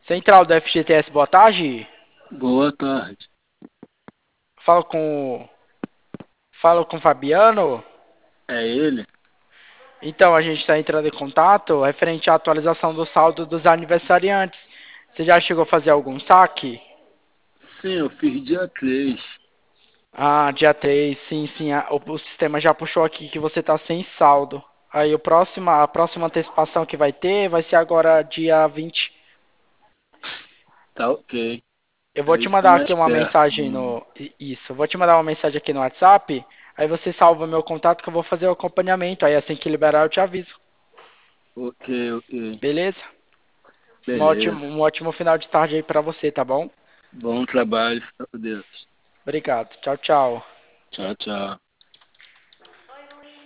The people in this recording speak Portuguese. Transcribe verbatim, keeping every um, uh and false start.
Central do F G T S, boa tarde. Boa tarde. Falo com. Falo com o Fabiano. É ele? Então, a gente está entrando em contato referente à atualização do saldo dos aniversariantes. Você já chegou a fazer algum saque? Sim, eu fiz dia três. Ah, dia três, sim, sim. a- o, o sistema já puxou aqui que você está sem saldo. Aí o próximo, a próxima antecipação que vai ter vai ser agora dia vinte. Tá ok. Eu É vou te isso mandar aqui mais uma perto mensagem do. no. Isso, eu vou te mandar uma mensagem aqui no WhatsApp. Aí você salva meu contato que eu vou fazer o acompanhamento. Aí assim que liberar eu te aviso. Ok, ok. Beleza? Um ótimo, Beleza. um ótimo final de tarde aí pra você, tá bom? Bom trabalho, fica com Deus. Obrigado. Tchau, tchau. Tchau, tchau.